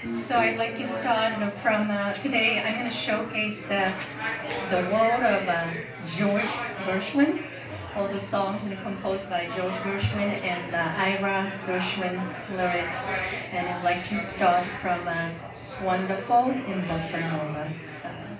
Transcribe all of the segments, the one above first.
So I'd like to start from today. I'm going to showcase the world of George Gershwin, all the songs composed by George Gershwin and Ira Gershwin lyrics. And I'd like to start from "Swonderful" in bossa nova style.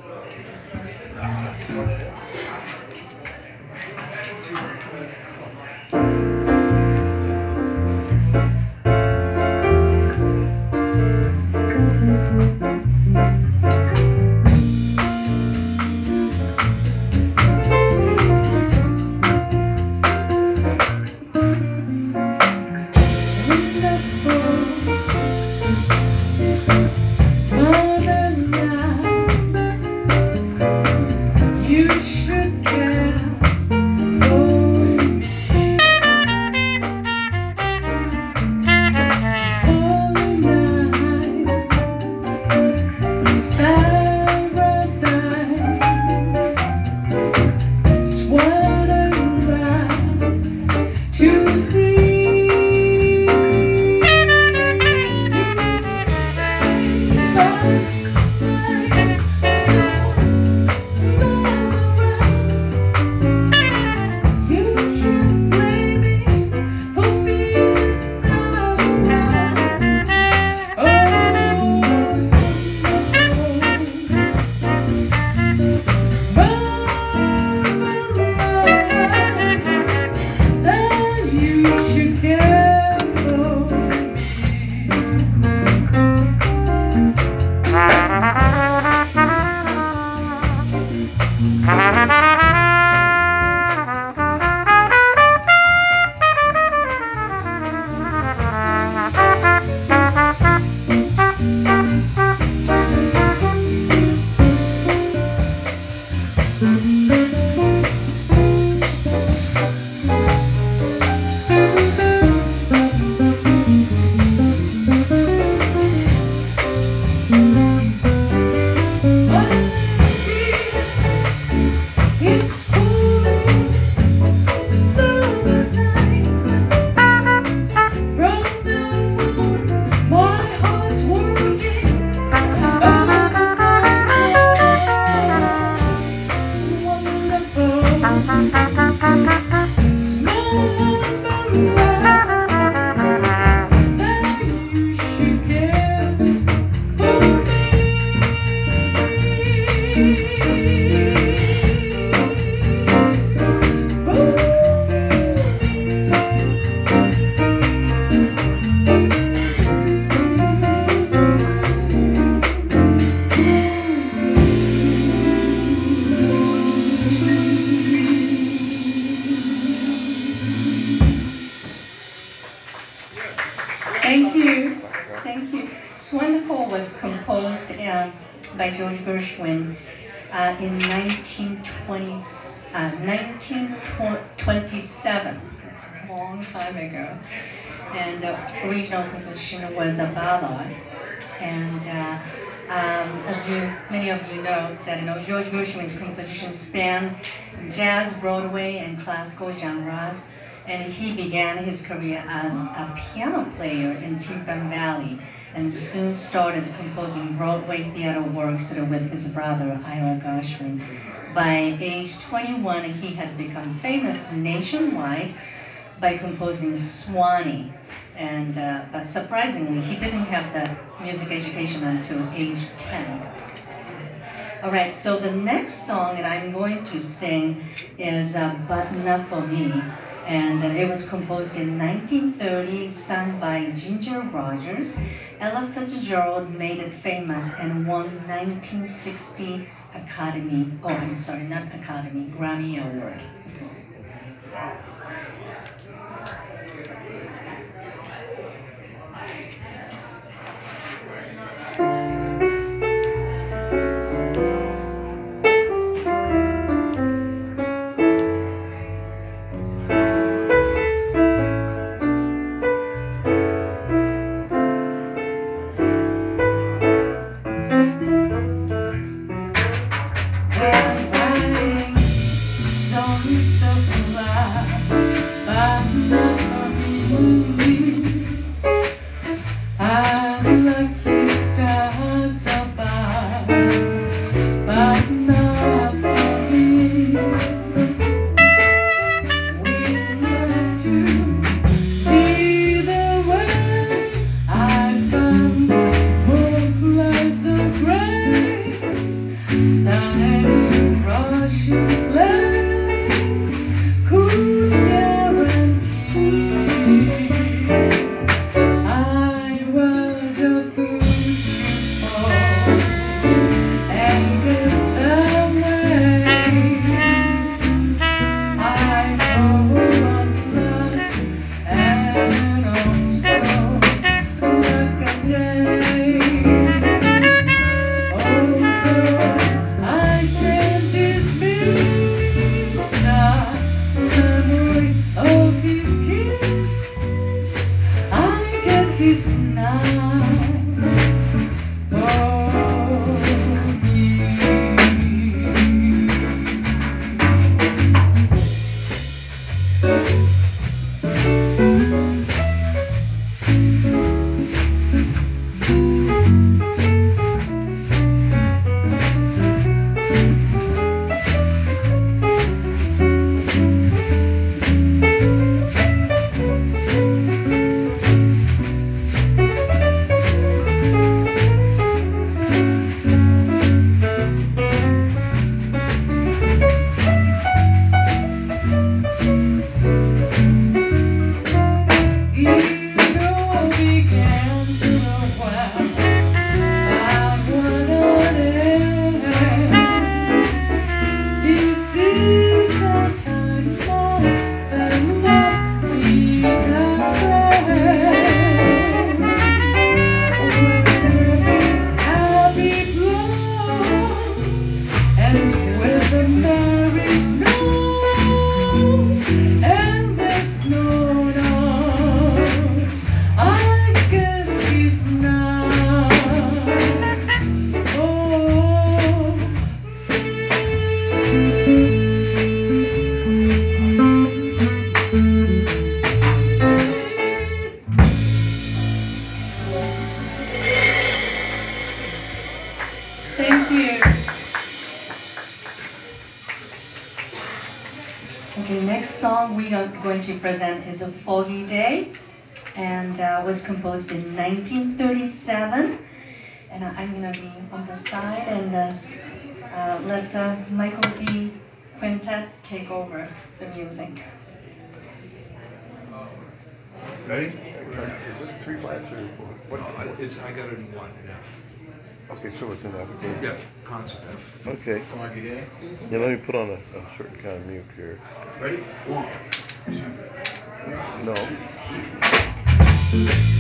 Thank you. Thank you. Swonderful was composed by George Gershwin in 1927. That's a long time ago. And the original composition was a ballad. And as many of you know, that George Gershwin's compositions spanned jazz, Broadway, and classical genres. And he began his career as a piano player in Tipton Valley and soon started composing Broadway theater works with his brother, Ira Gershwin. By age 21, he had become famous nationwide by composing Swanee. And, but surprisingly, he didn't have the music education until age 10. All right, so the next song that I'm going to sing is But Not For Me. And it was composed in 1930, sung by Ginger Rogers. Ella Fitzgerald made it famous and won 1960 Grammy Award. I'm writing songs of love. is not for me. Thank you. Okay, next song we are going to present is A Foggy Day, and was composed in 1937. And I'm gonna be on the side and let Michael B. Quintet take over the music. Ready? Is this 3 5 or what? I got it in one. Yeah. Okay, so it's in that. Okay. Yeah. Concert F. Okay. Foggy Day. Yeah, let me put on a certain kind of mute here. Ready? 1, 2. No.